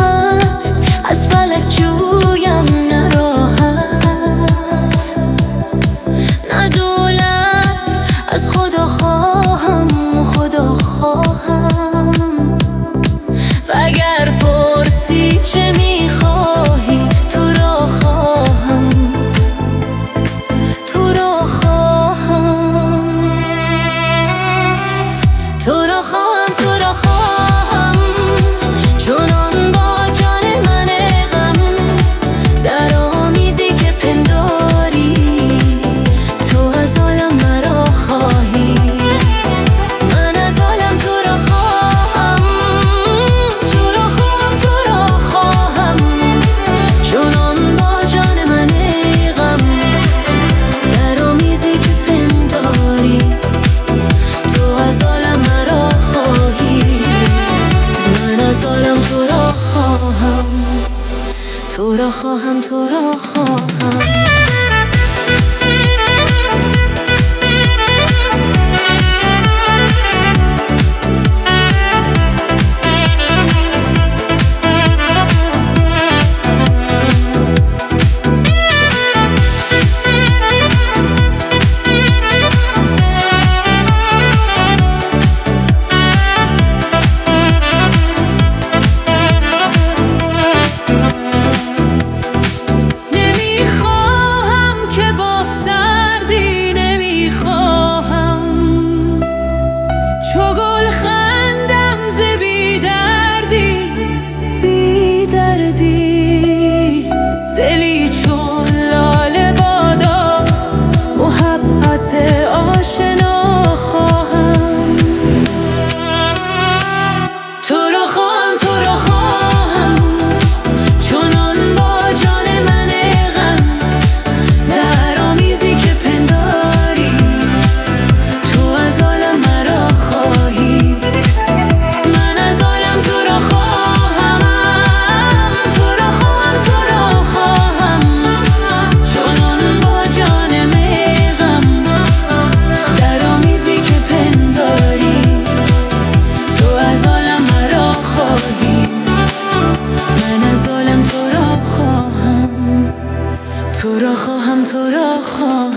دولت از فلک جویم نه راحت، نه دولت از خدا خواهم و خدا خواهم. و اگر پرسی چه میخواهی تو را خواهم، تو را خواهم، تو را خواهم، تو را خواهم، چنان با جان من غم در آمیزی که پنداری. تو از عالم مرا خواهی، من از عالم تو را خواهم، تو را خواهم، تو را خواهم، چنان با جان من غم در آمیزی که پنداری. تو از عالم مرا خواهی، من از عالم تو را خواهم، تو را خواهم، تو را خواهم. دلی چون لاله بادا محبت آشنا خواهم، تو را خواهم، تو را خواهم، چنان با جان من غم در آمیزی که پنداری. تو از عالم مرا خواهی، من از عالم تو را خواهم، تو را خواهم، تو را خواهم، چنان با جان غم در آمیزی که پنداری. تو از عالم مرا خواهی، من از عالم تو را خواهم، تو را خواهم، تو را خواهم.